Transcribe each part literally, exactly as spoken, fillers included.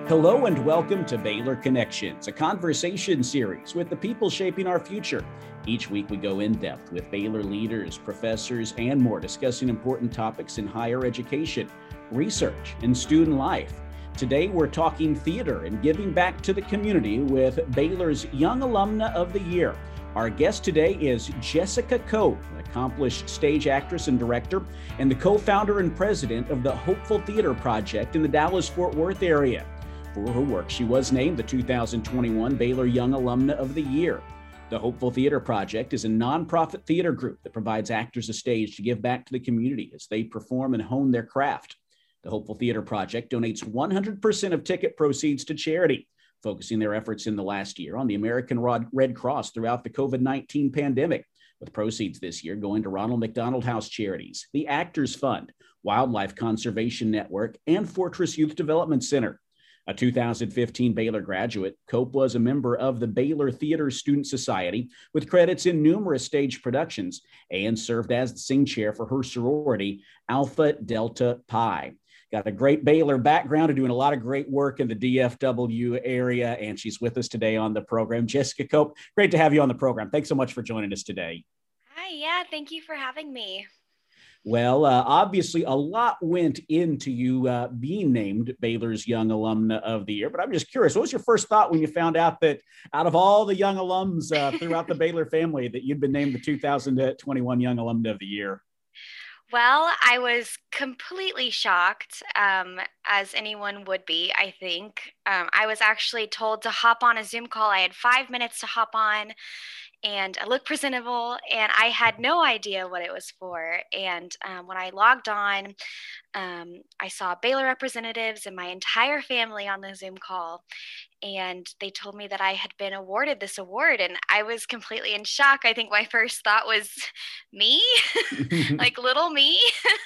Hello and welcome to Baylor Connections, a conversation series with the people shaping our future. Each week we go in depth with Baylor leaders, professors, and more, discussing important topics in higher education, research, and student life. Today we're talking theater and giving back to the community with Baylor's Young Alumna of the Year. Our guest today is Jessica Cope, an accomplished stage actress and director, and the co-founder and president of the Hopeful Theater Project in the Dallas-Fort Worth area. For her work, she was named the two thousand twenty-one Baylor Young Alumna of the Year. The Hopeful Theater Project is a nonprofit theater group that provides actors a stage to give back to the community as they perform and hone their craft. The Hopeful Theater Project donates one hundred percent of ticket proceeds to charity, focusing their efforts in the last year on the American Red Cross throughout the COVID nineteen pandemic, with proceeds this year going to Ronald McDonald House Charities, the Actors Fund, Wildlife Conservation Network, and Fortress Youth Development Center. A two thousand fifteen Baylor graduate, Cope was a member of the Baylor Theater Student Society with credits in numerous stage productions and served as the sing chair for her sorority, Alpha Delta Pi. Got a great Baylor background and doing a lot of great work in the D F W area, and she's with us today on the program. Jessica Cope, great to have you on the program. Thanks so much for joining us today. Hi, yeah, thank you for having me. Well, uh, obviously, a lot went into you uh, being named Baylor's Young Alumna of the Year, but I'm just curious, what was your first thought when you found out that out of all the young alums uh, throughout the Baylor family that you'd been named the two thousand twenty-one Young Alumna of the Year? Well, I was completely shocked, um, as anyone would be, I think. Um, I was actually told to hop on a Zoom call. I had five minutes to hop on, and I looked presentable, and I had no idea what it was for. And um, when I logged on, um, I saw Baylor representatives and my entire family on the Zoom call. And they told me that I had been awarded this award, and I was completely in shock. I think my first thought was, me? Like little me?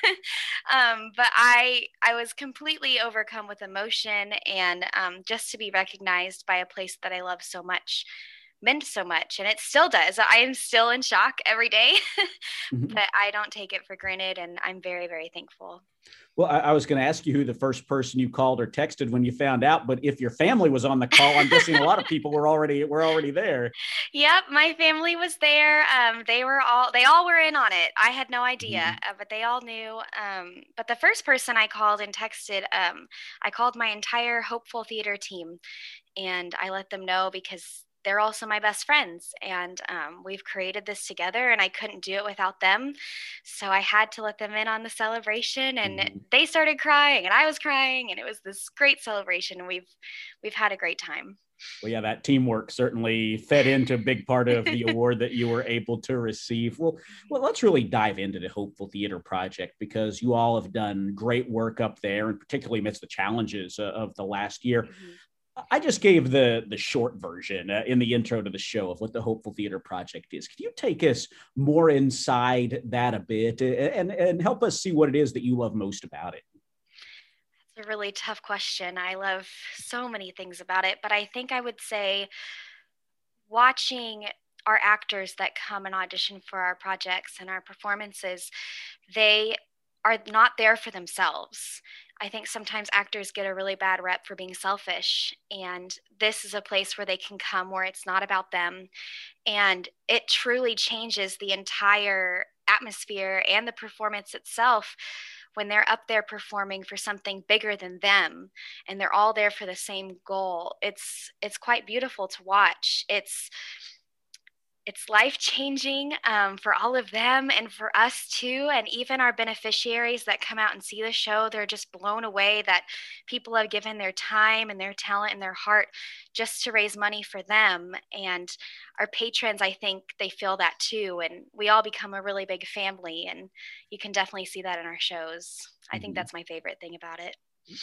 um, but I I was completely overcome with emotion, and um, just to be recognized by a place that I love so much meant so much, and it still does. I am still in shock every day, but I don't take it for granted, and I'm very, very thankful. Well, I, I was going to ask you who the first person you called or texted when you found out, but if your family was on the call, I'm guessing a lot of people were already were already there. Yep, my family was there. Um, they were all they all were in on it. I had no idea, Mm-hmm. uh, but they all knew. Um, but the first person I called and texted, um, I called my entire Hopeful Theater team, and I let them know because they're also my best friends, and um, we've created this together, and I couldn't do it without them. So I had to let them in on the celebration, and Mm-hmm. they started crying, and I was crying, and it was this great celebration. We've we've had a great time. Well, yeah, that teamwork certainly fed into a big part of the award that you were able to receive. Well, well, let's really dive into the Hopeful Theater Project, because you all have done great work up there, and particularly amidst the challenges uh, of the last year. Mm-hmm. I just gave the the short version uh, in the intro to the show of what the Hopeful Theater Project is. Can you take us more inside that a bit and, and help us see what it is that you love most about it? That's a really tough question. I love so many things about it, but I think I would say watching our actors that come and audition for our projects and our performances, they are not there for themselves. I think sometimes actors get a really bad rep for being selfish, and this is a place where they can come where it's not about them, and it truly changes the entire atmosphere and the performance itself when they're up there performing for something bigger than them, and they're all there for the same goal. It's it's quite beautiful to watch. It's it's life-changing, um, for all of them and for us too. And even our beneficiaries that come out and see the show, they're just blown away that people have given their time and their talent and their heart just to raise money for them. And our patrons, I think they feel that too. And we all become a really big family. And you can definitely see that in our shows. I think Mm-hmm. that's my favorite thing about it.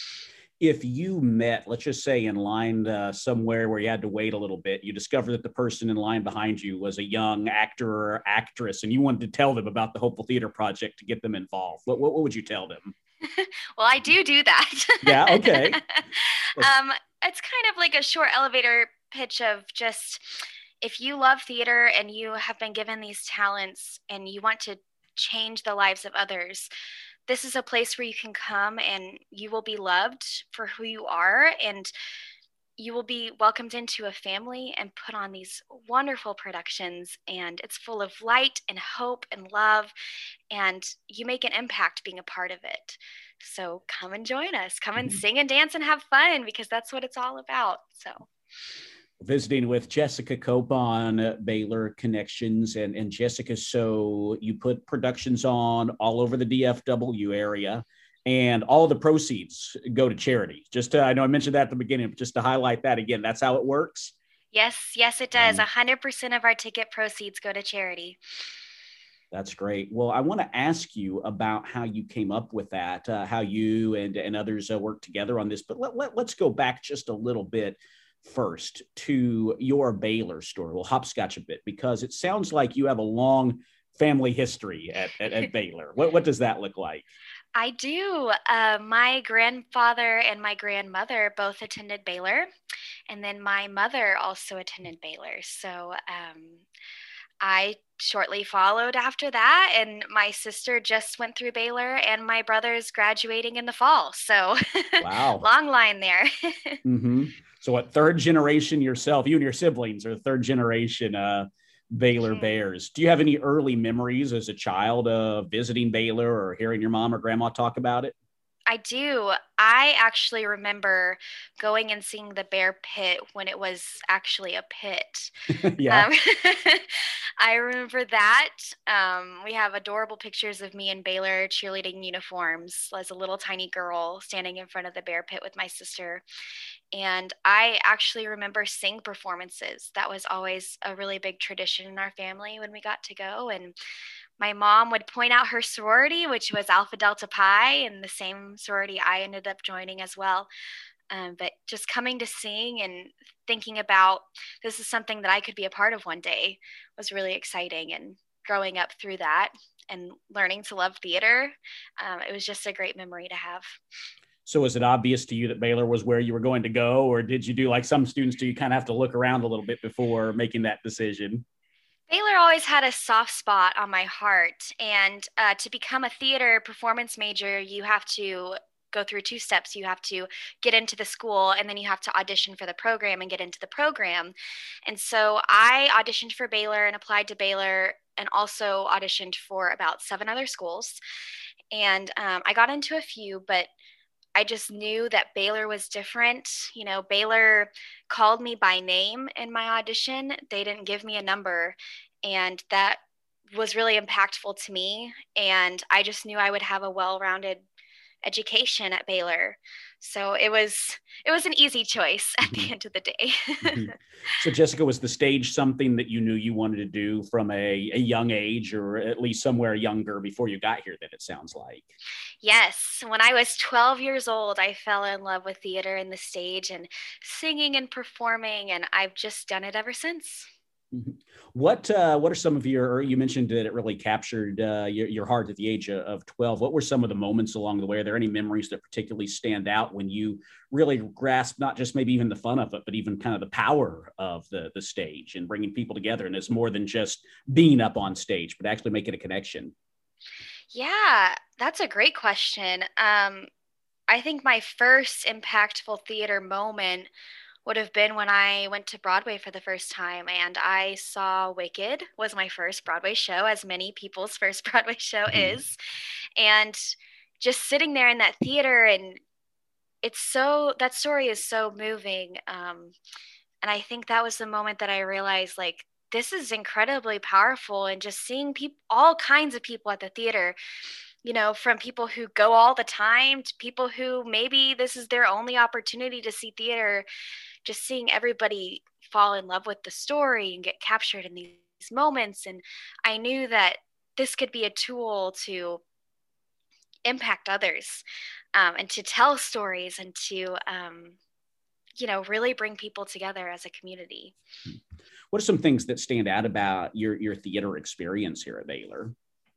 If you met, let's just say, in line uh, somewhere where you had to wait a little bit, you discovered that the person in line behind you was a young actor or actress, and you wanted to tell them about the Hopeful Theater Project to get them involved, what, what, what would you tell them? Well, I do do that. Yeah, okay. um, it's kind of like a short elevator pitch of just, if you love theater and you have been given these talents and you want to change the lives of others, this is a place where you can come and you will be loved for who you are, and you will be welcomed into a family and put on these wonderful productions. And it's full of light and hope and love, and you make an impact being a part of it. So come and join us. Come and sing and dance and have fun, because that's what it's all about. So visiting with Jessica Cope on Baylor Connections. And, and Jessica, so you put productions on all over the D F W area, and all the proceeds go to charity. Just to, I know I mentioned that at the beginning, but just to highlight that again, that's how it works? Yes, yes, it does. one hundred percent of our ticket proceeds go to charity. That's great. Well, I want to ask you about how you came up with that, uh, how you and, and others uh, worked together on this. But let, let, let's go back just a little bit first to your Baylor story. We'll hopscotch a bit, because it sounds like you have a long family history at, at, at Baylor. What, what does that look like? I do. Uh, my grandfather and my grandmother both attended Baylor, and then my mother also attended Baylor. So um, I shortly followed after that, and my sister just went through Baylor, and my brother's graduating in the fall. So wow, long line there. mm-hmm. So what, third generation yourself, you and your siblings are third generation uh, Baylor mm-hmm. Bears. Do you have any early memories as a child of visiting Baylor or hearing your mom or grandma talk about it? I do. I actually remember going and seeing the Bear Pit when it was actually a pit. yeah. Um, I remember that. Um, we have adorable pictures of me in Baylor cheerleading uniforms as a little tiny girl standing in front of the Bear Pit with my sister. And I actually remember sing performances. That was always a really big tradition in our family when we got to go. And my mom would point out her sorority, which was Alpha Delta Pi, and the same sorority I ended up joining as well. Um, but just coming to sing and thinking about this is something that I could be a part of one day was really exciting. And growing up through that and learning to love theater, um, it was just a great memory to have. So was it obvious to you that Baylor was where you were going to go, or did you do like some students do, you kind of have to look around a little bit before making that decision? Baylor always had a soft spot on my heart. And uh, to become a theater performance major, you have to go through two steps. You have to get into the school, and then you have to audition for the program and get into the program. And so I auditioned for Baylor and applied to Baylor, and also auditioned for about seven other schools. And um, I got into a few, but I just knew that Baylor was different. You know, Baylor called me by name in my audition. They didn't give me a number. And that was really impactful to me. And I just knew I would have a well-rounded education at Baylor. So it was it was an easy choice at mm-hmm. the end of the day. mm-hmm. So Jessica, was the stage something that you knew you wanted to do from a, a young age, or at least somewhere younger before you got here, that it sounds like? Yes. When I was twelve years old, I fell in love with theater and the stage and singing and performing, and I've just done it ever since. What uh, what are some of your, you mentioned that it really captured uh, your, your heart at the age of twelve. What were some of the moments along the way? Are there any memories that particularly stand out when you really grasped not just maybe even the fun of it, but even kind of the power of the, the stage and bringing people together? And it's more than just being up on stage, but actually making a connection. Yeah, that's a great question. Um, I think my first impactful theater moment would have been when I went to Broadway for the first time, and I saw Wicked. Was my first Broadway show, as many people's first Broadway show mm-hmm. is. And just sitting there in that theater, and it's so, that story is so moving. Um, and I think that was the moment that I realized, like, this is incredibly powerful. And just seeing people, all kinds of people at the theater, you know, from people who go all the time to people who maybe this is their only opportunity to see theater, just seeing everybody fall in love with the story and get captured in these moments. And I knew that this could be a tool to impact others, um, and to tell stories, and to, um, you know, really bring people together as a community. What are some things that stand out about your, your theater experience here at Baylor?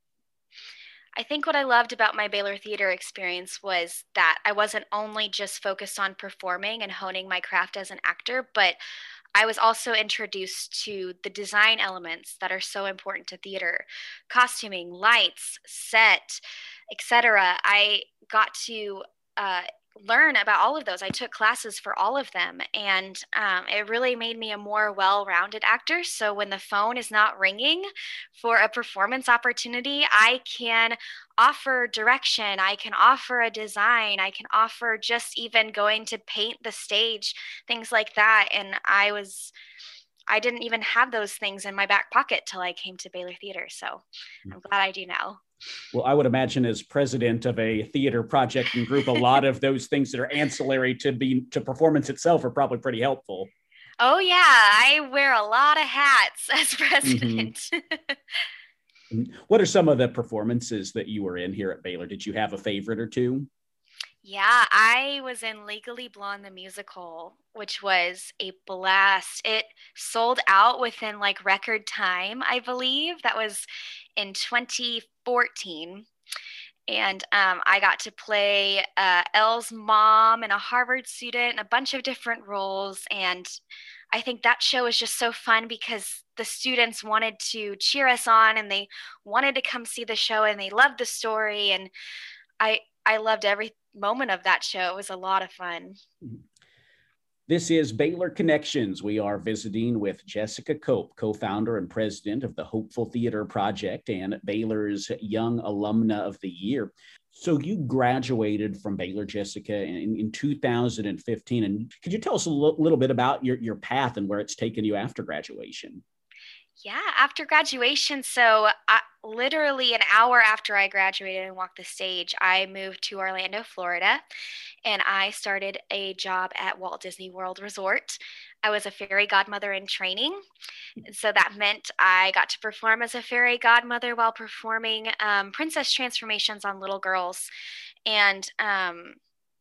I think what I loved about my Baylor theater experience was that I wasn't only just focused on performing and honing my craft as an actor, but I was also introduced to the design elements that are so important to theater, costuming, lights, set, et cetera. I got to uh, learn about all of those. I took classes for all of them, and um, it really made me a more well-rounded actor. So when the phone is not ringing for a performance opportunity, I can offer direction, I can offer a design, I can offer just even going to paint the stage, things like that. And I was I didn't even have those things in my back pocket till I came to Baylor Theater. So I'm glad I do now. Well, I would imagine as president of a theater project and group, a lot of those things that are ancillary to be to performance itself are probably pretty helpful. Oh yeah, I wear a lot of hats as president. Mm-hmm. What are some of the performances that you were in here at Baylor? Did you have a favorite or two? Yeah, I was in Legally Blonde the musical, which was a blast. It sold out within like record time, I believe. That was in twenty fourteen. And um, I got to play uh, Elle's mom and a Harvard student, a bunch of different roles. And I think that show was just so fun because the students wanted to cheer us on and they wanted to come see the show and they loved the story. And I I loved every moment of that show. It was a lot of fun. This is Baylor Connections. We are visiting with Jessica Cope, co-founder and president of the Hopeful Theater Project and Baylor's Young Alumna of the Year. So you graduated from Baylor, Jessica, in, in two thousand fifteen. And could you tell us a l- little bit about your, your path and where it's taken you after graduation? Yeah, after graduation, so I, literally an hour after I graduated and walked the stage, I moved to Orlando, Florida, and I started a job at Walt Disney World Resort. I was a fairy godmother in training. And so that meant I got to perform as a fairy godmother while performing um, princess transformations on little girls. And um,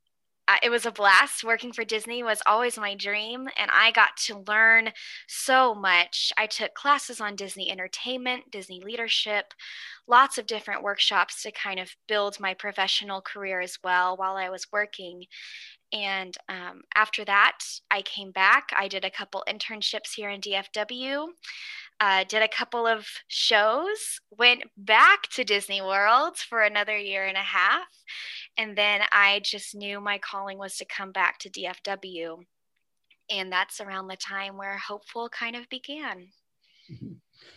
it was a blast. Working for Disney was always my dream, and I got to learn so much. I took classes on Disney entertainment, Disney leadership, lots of different workshops to kind of build my professional career as well while I was working. And um, after that, I came back. I did a couple internships here in D F W, uh, did a couple of shows, went back to Disney World for another year and a half. And then I just knew my calling was to come back to D F W. And that's around the time where Hopeful kind of began. Mm-hmm.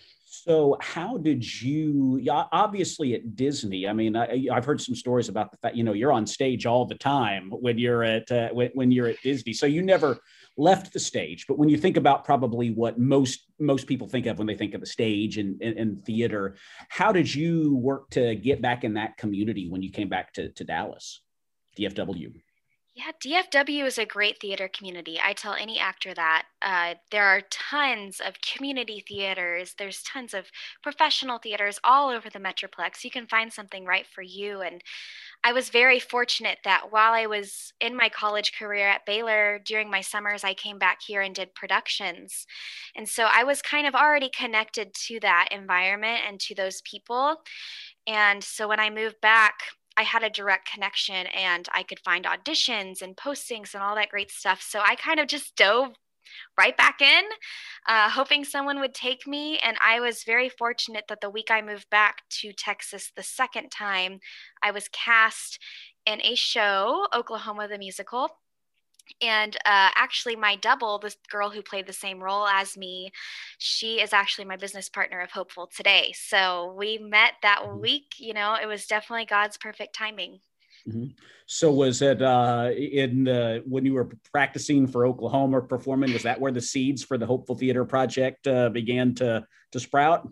So how did you, yeah, obviously at Disney, I mean, I, I've heard some stories about the fact, you know, you're on stage all the time when you're at, uh, when, when you're at Disney. So you never left the stage, but when you think about probably what most, most people think of when they think of the stage and, and, and theater, how did you work to get back in that community when you came back to, to Dallas, D F W? Yeah, D F W is a great theater community. I tell any actor that. Uh, there are tons of community theaters. There's tons of professional theaters all over the Metroplex. You can find something right for you. And I was very fortunate that while I was in my college career at Baylor, during my summers, I came back here and did productions. And so I was kind of already connected to that environment and to those people. And so when I moved back, I had a direct connection and I could find auditions and postings and all that great stuff. So I kind of just dove right back in, uh, hoping someone would take me. And I was very fortunate that the week I moved back to Texas the second time, I was cast in a show, Oklahoma the Musical. And uh, actually, my double, this girl who played the same role as me, she is actually my business partner of Hopeful today. So we met that Mm-hmm. week. You know, it was definitely God's perfect timing. Mm-hmm. So was it uh, in the, when you were practicing for Oklahoma performing, was that where the seeds for the Hopeful Theater Project uh, began to, to sprout?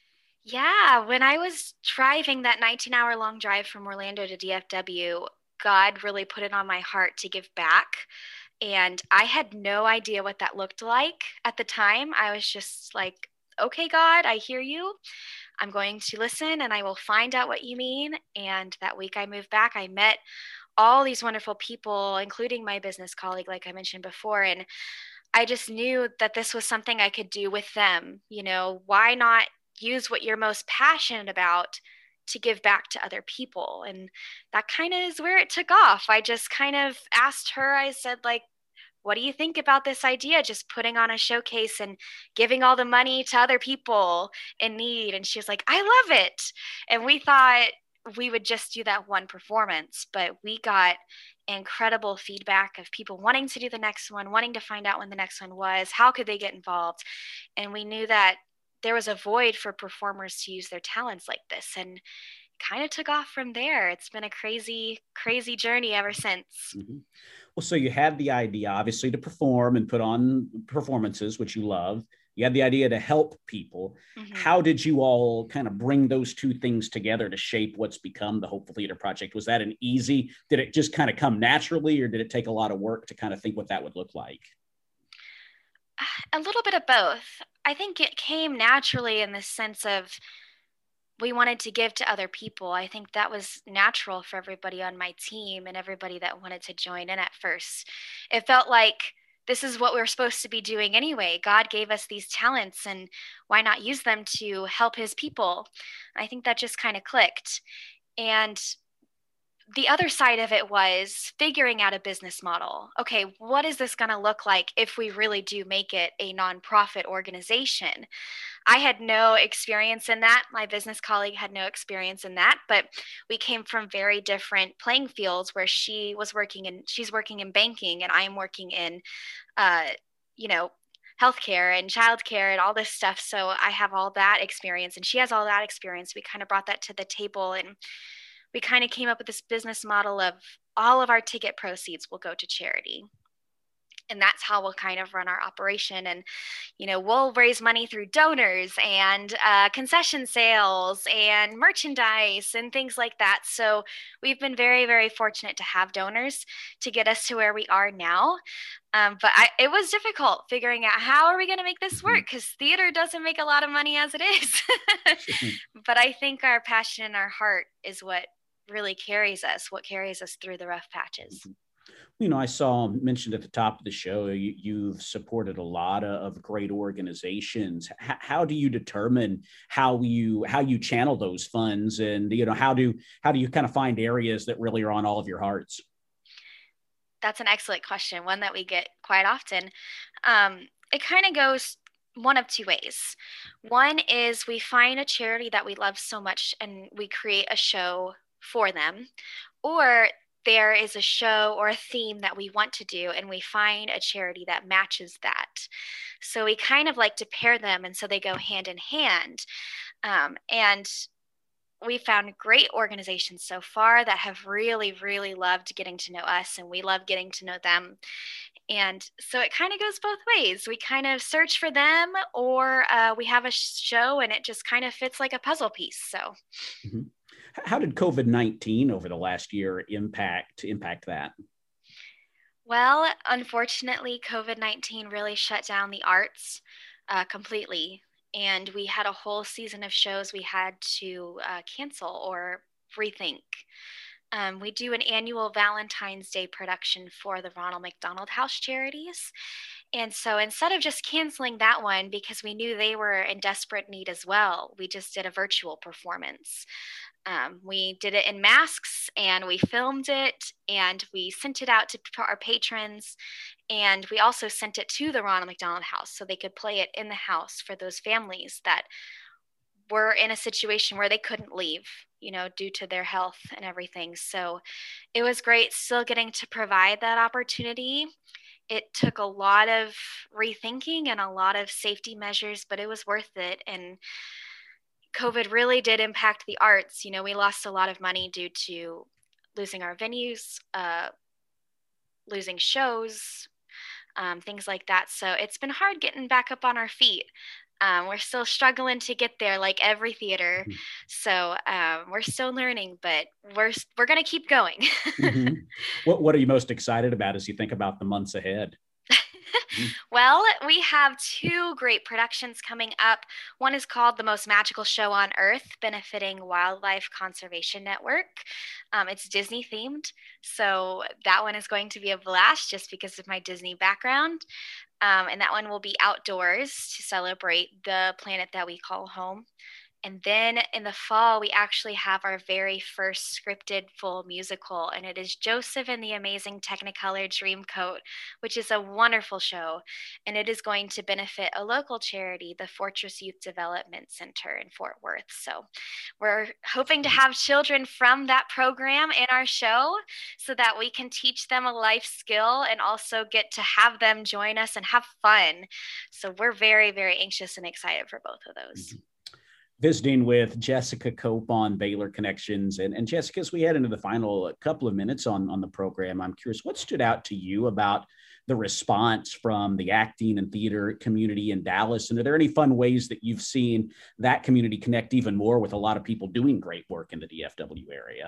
Yeah, when I was driving that nineteen hour long drive from Orlando to D F W, God really put it on my heart to give back. And I had no idea what that looked like at the time. I was just like, okay, God, I hear you. I'm going to listen and I will find out what you mean. And that week I moved back, I met all these wonderful people, including my business colleague, like I mentioned before. And I just knew that this was something I could do with them. You know, why not use what you're most passionate about to give back to other people? And that kind of is where it took off. I just kind of asked her, I said, like, what do you think about this idea? Just putting on a showcase and giving all the money to other people in need. And she was like, I love it. And we thought we would just do that one performance, but we got incredible feedback of people wanting to do the next one, wanting to find out when the next one was, how could they get involved. And we knew that there was a void for performers to use their talents like this, and kind of took off from there. It's been a crazy, crazy journey ever since. Mm-hmm. Well, so you had the idea, obviously, to perform and put on performances, which you love. You had the idea to help people. Mm-hmm. How did you all kind of bring those two things together to shape what's become the Hopeful Theater Project? Was that an easy, did it just kind of come naturally, or did it take a lot of work to kind of think what that would look like? A little bit of both. I think it came naturally in the sense of we wanted to give to other people. I think that was natural for everybody on my team and everybody that wanted to join in at first. It felt like this is what we we're supposed to be doing anyway. God gave us these talents, and why not use them to help his people? I think that just kind of clicked. And the other side of it was figuring out a business model. Okay, what is this going to look like if we really do make it a nonprofit organization? I had no experience in that. My business colleague had no experience in that, but we came from very different playing fields, where she was working in, she's working in banking, and I'm working in, uh, you know, healthcare and childcare and all this stuff. So I have all that experience, and she has all that experience. We kind of brought that to the table, and we kind of came up with this business model of all of our ticket proceeds will go to charity. And that's how we'll kind of run our operation. And, you know, we'll raise money through donors and uh, concession sales and merchandise and things like that. So we've been very, very fortunate to have donors to get us to where we are now. Um, but I, it was difficult figuring out, how are we going to make this work? Because theater doesn't make a lot of money as it is. But I think our passion and our heart is what really carries us, what carries us through the rough patches. You know, I saw mentioned at the top of the show, you, you've supported a lot of, of great organizations. H- how do you determine how you how you channel those funds, and you know how do how do you kind of find areas that really are on all of your hearts? That's an excellent question, one that we get quite often. Um, it kind of goes one of two ways. One is we find a charity that we love so much, and we create a show for them, or there is a show or a theme that we want to do, and we find a charity that matches that. So we kind of like to pair them, and so they go hand in hand. Um, and we found great organizations so far that have really, really loved getting to know us, and we love getting to know them. And so it kind of goes both ways. We kind of search for them, or uh, we have a show and it just kind of fits like a puzzle piece. So. Mm-hmm. How did COVID nineteen over the last year impact impact that? Well, unfortunately, COVID nineteen really shut down the arts uh, completely. And we had a whole season of shows we had to uh, cancel or rethink. Um, we do an annual Valentine's Day production for the Ronald McDonald House Charities. And so instead of just canceling that one, because we knew they were in desperate need as well, we just did a virtual performance. Um, we did it in masks, and we filmed it, and we sent it out to our patrons, and we also sent it to the Ronald McDonald House so they could play it in the house for those families that were in a situation where they couldn't leave, you know, due to their health and everything. So it was great still getting to provide that opportunity. It took a lot of rethinking and a lot of safety measures, but it was worth it. And COVID really did impact the arts. You know, we lost a lot of money due to losing our venues, uh, losing shows, um, things like that. So it's been hard getting back up on our feet. Um, we're still struggling to get there, like every theater. So um, we're still learning, but we're we're gonna keep going. Mm-hmm. What What are you most excited about as you think about the months ahead? Well, we have two great productions coming up. One is called The Most Magical Show on Earth, benefiting Wildlife Conservation Network. Um, it's Disney themed, so that one is going to be a blast just because of my Disney background. Um, and that one will be outdoors to celebrate the planet that we call home. And then in the fall, we actually have our very first scripted full musical, and it is Joseph and the Amazing Technicolor Dreamcoat, which is a wonderful show. And it is going to benefit a local charity, the Fortress Youth Development Center in Fort Worth. So we're hoping to have children from that program in our show so that we can teach them a life skill and also get to have them join us and have fun. So we're very, very anxious and excited for both of those. Mm-hmm. Visiting with Jessica Cope on Baylor Connections. And, and Jessica, as we head into the final couple of minutes on, on the program, I'm curious, what stood out to you about the response from the acting and theater community in Dallas? And are there any fun ways that you've seen that community connect even more with a lot of people doing great work in the D F W area?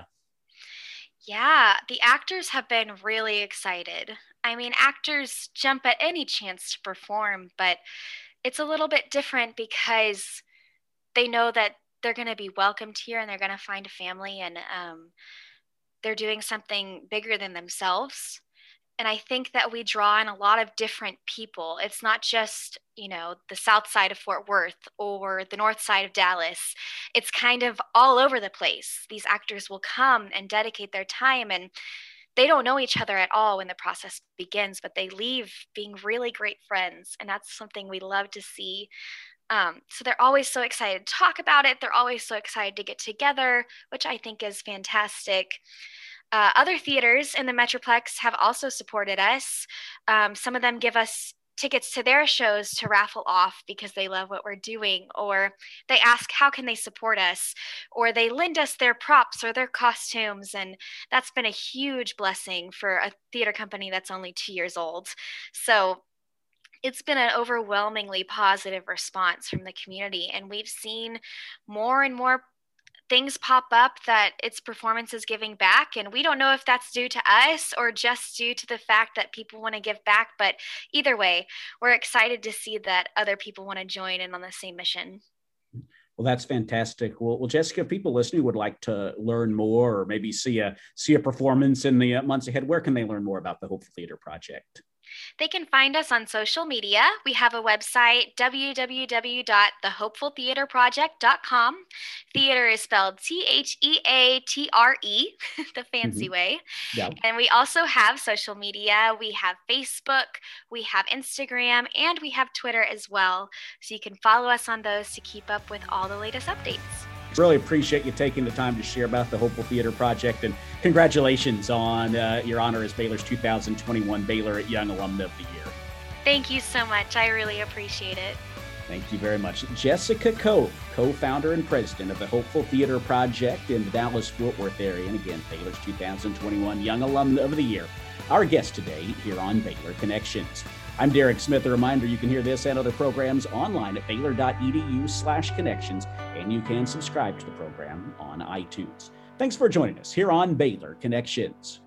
Yeah, the actors have been really excited. I mean, actors jump at any chance to perform, but it's a little bit different because they know that they're going to be welcomed here and they're going to find a family, and um, they're doing something bigger than themselves. And I think that we draw in a lot of different people. It's not just, you know, the south side of Fort Worth or the north side of Dallas. It's kind of all over the place. These actors will come and dedicate their time, and they don't know each other at all when the process begins, but they leave being really great friends. And that's something we love to see. Um, so they're always so excited to talk about it. They're always so excited to get together, which I think is fantastic. Uh, other theaters in the Metroplex have also supported us. Um, some of them give us tickets to their shows to raffle off because they love what we're doing, or they ask how can they support us, or they lend us their props or their costumes. And that's been a huge blessing for a theater company that's only two years old. So it's been an overwhelmingly positive response from the community, and we've seen more and more things pop up that its performance is giving back. And we don't know if that's due to us or just due to the fact that people want to give back, but either way, we're excited to see that other people want to join in on the same mission. Well, that's fantastic. Well, well, Jessica, if people listening would like to learn more or maybe see a see a performance in the months ahead, where can they learn more about the Hopeful Theater Project? They can find us on social media. We have a website, w w w dot the hopeful theater project dot com. Theater is spelled T H E A T R E, the fancy mm-hmm. way. Yeah. And we also have social media. We have Facebook, we have Instagram, and we have Twitter as well. So you can follow us on those to keep up with all the latest updates. Really appreciate you taking the time to share about the Hopeful Theater Project, and congratulations on uh, your honor as Baylor's two thousand twenty-one Baylor Young Alumna of the Year. Thank you so much. I really appreciate it. Thank you very much. Jessica Cope, co-founder and president of the Hopeful Theater Project in the Dallas-Fort Worth area, and again, Baylor's two thousand twenty-one Young Alumna of the Year, our guest today here on Baylor Connections. I'm Derek Smith. A reminder, you can hear this and other programs online at baylor.edu slash connections, and you can subscribe to the program on iTunes. Thanks for joining us here on Baylor Connections.